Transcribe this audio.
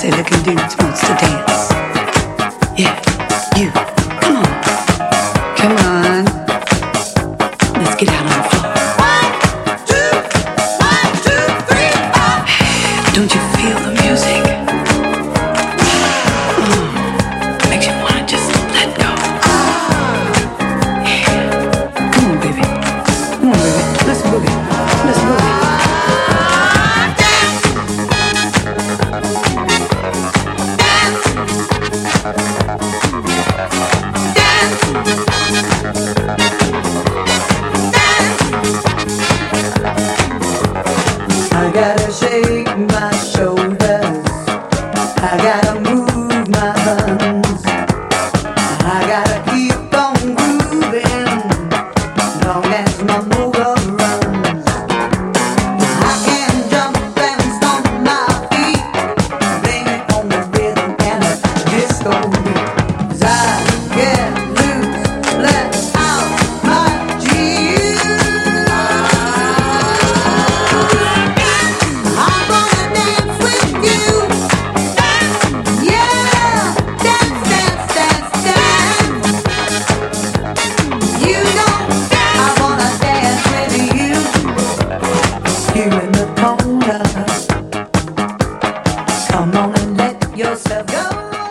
say looking dudes wants to dance. Yeah, you. Come on. Come on. Let's get out on the floor. 1, 2, 1, 2, 3, 4. Don't you feel the music? Makes you wanna just let go. Yeah. Come on, baby. Come on, baby. Let's boogie. Let's boogie. I gotta shake my shoulders, I gotta move my hands, I gotta keep on grooving, long as my motor runs. I can jump and stomp my feet, blame it on the rhythm and the disco beat. 'Cause I get loose, let out my juice. I'm gonna dance with you. Yeah, dance, dance, dance, dance. You know I wanna dance with you. You in the corner. Come on and let yourself go.